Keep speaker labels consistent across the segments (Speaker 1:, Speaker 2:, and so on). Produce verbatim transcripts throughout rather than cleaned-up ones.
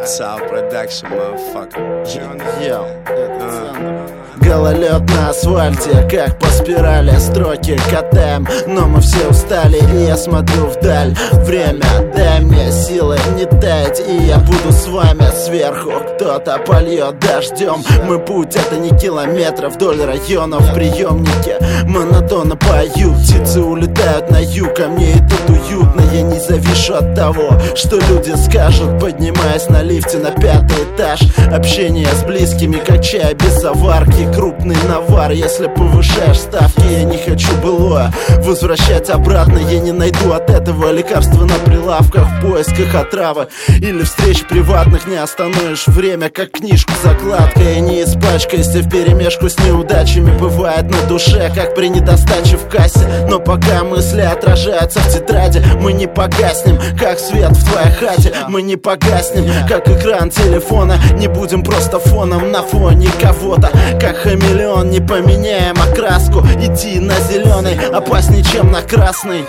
Speaker 1: Soul Production, motherfucker.
Speaker 2: Йоу, гололед на асфальте, как по спирали, строки катаем, но мы все устали, и я смотрю вдаль. Время, дай мне силы не таять, и я буду с вами сверху. Кто-то польет дождем, мой путь это не километры вдоль района в приемнике. Монотонно пою, птицы улетают на юг, а мне и тут уютно. Я не завишу от того, что люди скажут, поднимаясь на лифте на пятый этаж. Общение с близкими, как чай без заварки, крупный навар. Если повышаешь ставки, я не хочу былое возвращать обратно. Я не найду от этого лекарства на прилавках в поисках отравы или встреч приватных. Не остановишь время, как книжку закладкой. Я не испачкаюсь вперемешку с неудачами. Бывает на душе, как при недостаче в кассе. Но пока мысли отражаются в тетради, мы не погаснем, как свет в твоей хате. Мы не погаснем, как экран телефона. Не будем просто фоном на фоне кого-то. Как хамелеон не поменяем окраску. Идти на зеленый опаснее, чем на красный.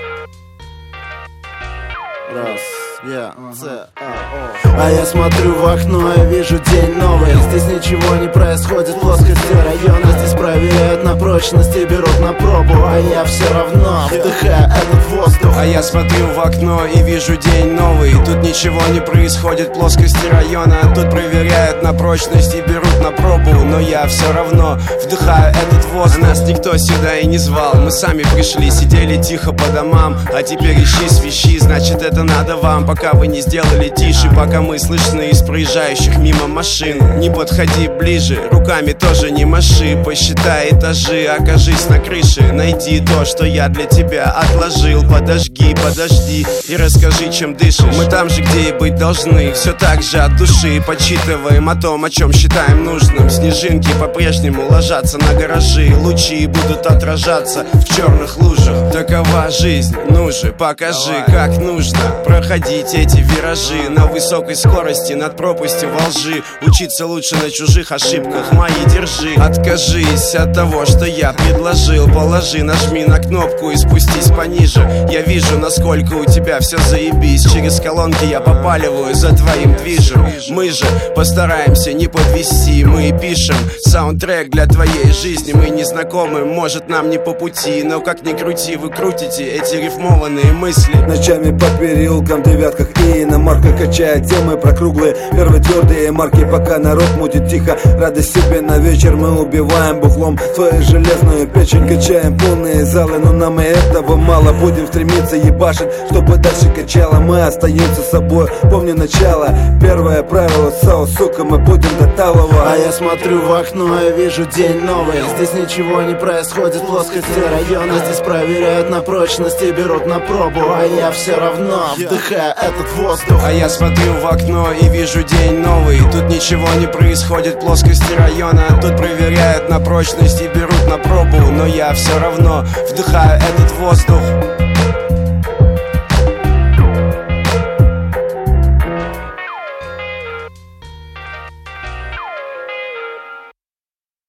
Speaker 2: Раз, я, ц, а, о. А я смотрю в окно и вижу день новый. Здесь ничего не происходит, плоскости района. Здесь проверяют на прочность и берут на пробу. А я все равно вдыхаю этот воздух.
Speaker 1: А я смотрю в окно и вижу день новый. Тут ничего не происходит, плоскости района. Тут проверяют на прочность и берут на пробу. Но я все равно вдыхаю этот воздух. А нас никто сюда и не звал, мы сами пришли, сидели тихо по домам. А теперь ищи свищи, значит это надо вам. Пока вы не сделали тише, пока мы слышны из проезжающих мимо машин. Не подходи ближе, руками тоже не маши. Посчитай этажи, окажись на крыше. Найди то, что я для тебя отложил. Подожги, подожди и расскажи, чем дышишь. Мы там же, где и быть должны, все так же от души. Подсчитываем о том, о чем считаем нужным. Снежинки по-прежнему ложатся на гаражи. Лучи будут отражаться в черных лужах. Такова жизнь, ну же, покажи, как нужно проходить эти виражи на высокой скорости над пропастью во лжи. Учиться лучше на чужих ошибках, мои держи. Откажись от того, что я предложил. Положи, нажми на кнопку и спустись пониже. Я вижу, насколько у тебя все заебись. Через колонки я попаливаю за твоим движем. Мы же постараемся не подвести. Мы пишем саундтрек для твоей жизни. Мы не знакомы, может нам не по пути. Но как ни крути, вы крутите эти рифмованные мысли.
Speaker 3: Ночами по переулкам, девятках и иномарка качает темы про круглые, первые твердые марки. Пока народ мутит тихо, радость себе на вечер. Мы убиваем бухлом свою железную печень. Качаем полные залы, но нам и этого мало. Будем стремиться ебашить, чтобы дальше качало. Мы остаемся собой, помню начало. Первое правило САУ, сука, мы будем до талого.
Speaker 2: А я смотрю в окно и вижу день новый. Здесь ничего не происходит, плоскости района. Здесь проверяют на прочность и берут на пробу. А я все равно вдыхаю этот воздух.
Speaker 1: А я смотрю в окно и вижу день новый. Тут ничего не происходит, плоскости района. Тут проверяют на прочность и берут на пробу. Но я все равно вдыхаю этот воздух.